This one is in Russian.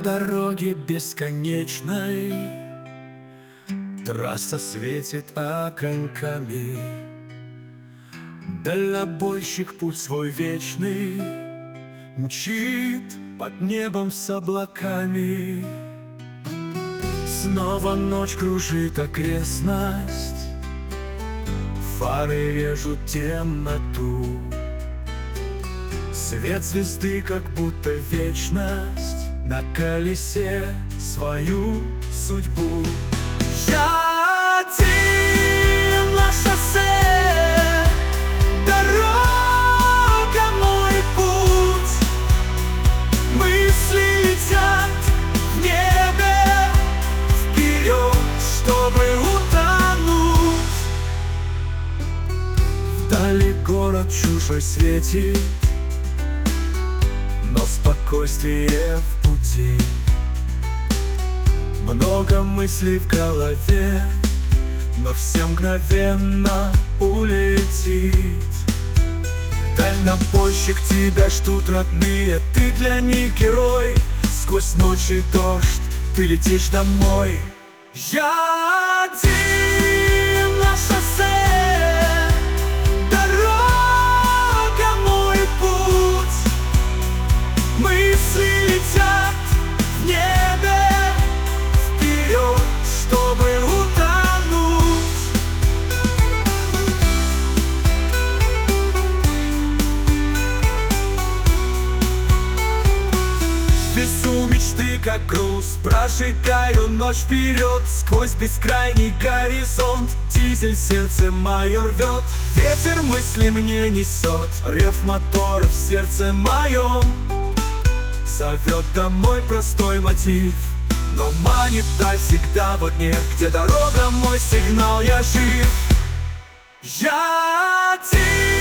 дороге бесконечной трасса светит огоньками. Дальнобойщик путь свой вечный мчит под небом с облаками. Снова ночь кружит окрестность, фары режут темноту. Свет звезды, как будто вечность, на колесе свою судьбу. Я один на шоссе, дорога мой путь. Мысли летят в небе вперед, чтобы утонуть. Вдали город чужой светит, но спокойствие в пути. Много мыслей в голове, но все мгновенно улетит. Дальнобойщик, тебя ждут родные, ты для них герой. Сквозь ночь и дождь ты летишь домой. Я один на шоссе, дорога мой путь. Мысли летят в небе вперед, чтобы утонуть. Весу мечты, как груз, прожигаю ночь вперед. Сквозь бескрайний горизонт дизель сердце мое рвет. Ветер мысли мне несет, рев мотора в сердце моем. Зовет домой простой мотив, но манит даль всегда в огне, где дорога мой сигнал, я жив. Я один